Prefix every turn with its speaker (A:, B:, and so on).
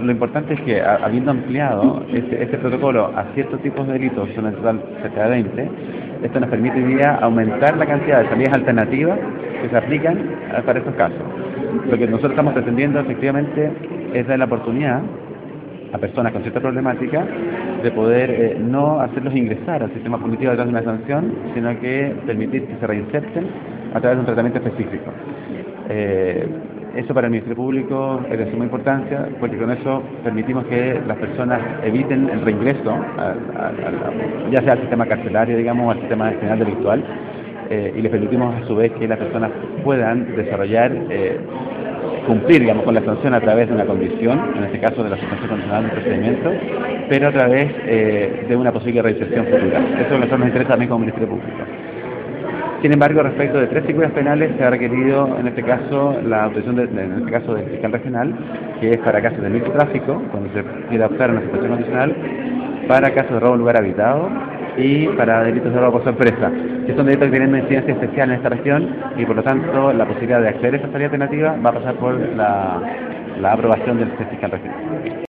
A: lo importante es que, habiendo ampliado este protocolo a ciertos tipos de delitos, son en total cerca de 20, esto nos permite hoy día aumentar la cantidad de salidas alternativas que se aplican para estos casos. Lo que nosotros estamos pretendiendo, efectivamente, es dar la oportunidad a personas con cierta problemática de poder no hacerlos ingresar al sistema punitivo a través de una sanción, sino que permitir que se reinserten a través de un tratamiento específico. Eso para el Ministerio Público es de suma importancia, porque con eso permitimos que las personas eviten el reingreso, ya sea al sistema carcelario, digamos, o al sistema penal delictual, y les permitimos a su vez que las personas puedan desarrollar, cumplir, digamos, con la sanción a través de una condición, en este caso de la suspensión condicional del procedimiento, pero a través de una posible reinserción futura. Eso es lo que a nosotros nos interesa también como Ministerio Público. Sin embargo, respecto de 3 figuras penales, se ha requerido, en este caso, la autorización en este caso del fiscal regional, que es para casos de microtráfico, cuando se quiere optar a una suspensión condicional, para casos de robo en lugar habitado y para delitos de robo por sorpresa, que son delitos que tienen una incidencia especial en esta región y, por lo tanto, la posibilidad de acceder a esta salida alternativa va a pasar por la aprobación del fiscal regional.